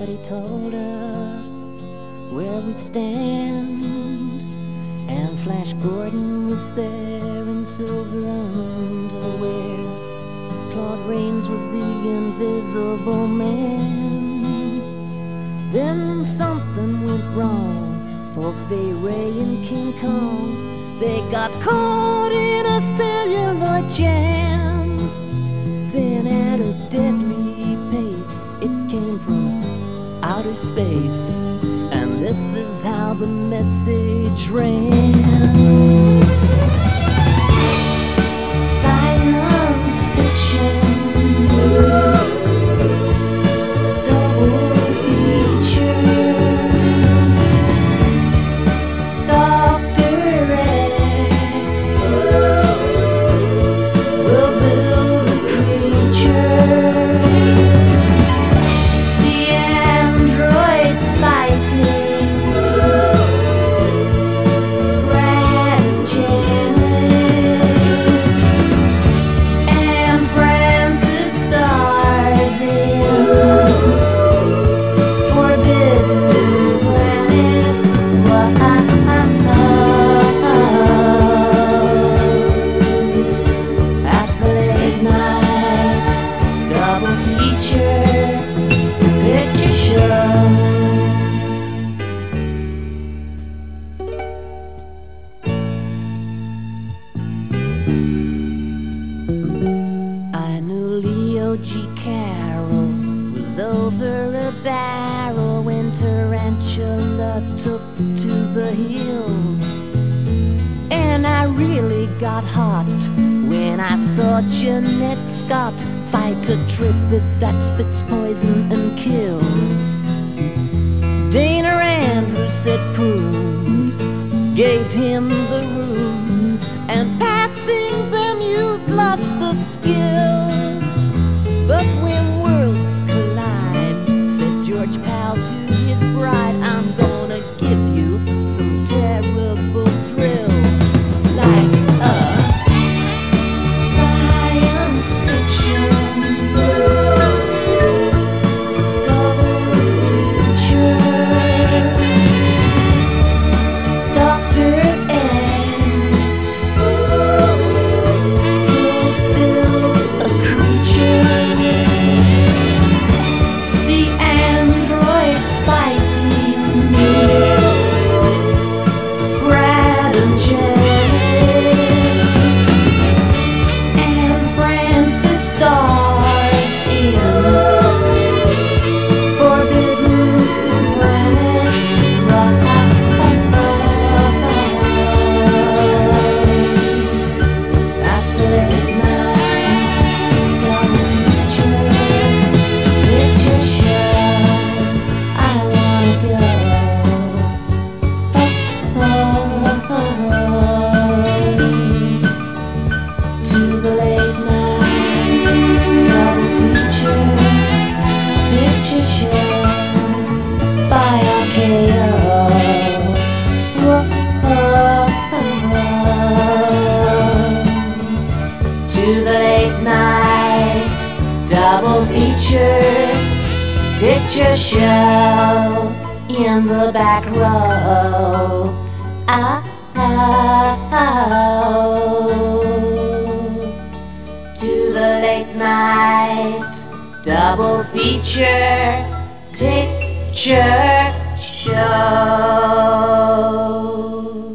Somebody told us where we'd stand, and Flash Gordon was there in silver underwear. Claude Rains was the invisible man. Then something went wrong for Fay Wray and King Kong. They got caught in a celluloid jam. Then at a deadly pace, it came from outer space, and this is how the message ran. Science fiction, double feature. Dr. X will build a creature. The androids fighting Brad and Janet, and Francis stars in Forbidden Planet. At the late night double feature picture show. I knew Leo G. Carroll was over a barrel when Tarantula took to the hills. And I really got hot when I saw Jeanette Scott fight a Triffids that spits poison and kills. Dana Andrews said prunes gave him the runes, and passing them you've lost the skills. But when worlds collide, said George Pal to his bride, I'm gonna give you some terrible thrills, like science fiction, double feature. Dr. X will build a creature. The androids fighting Brad and Janet, and Francis stars in Forbidden Planet. After late night double feature picture show, I wanna go to the late night double feature picture show by RKO. To the late night double feature picture show in the back row. To the late night double feature picture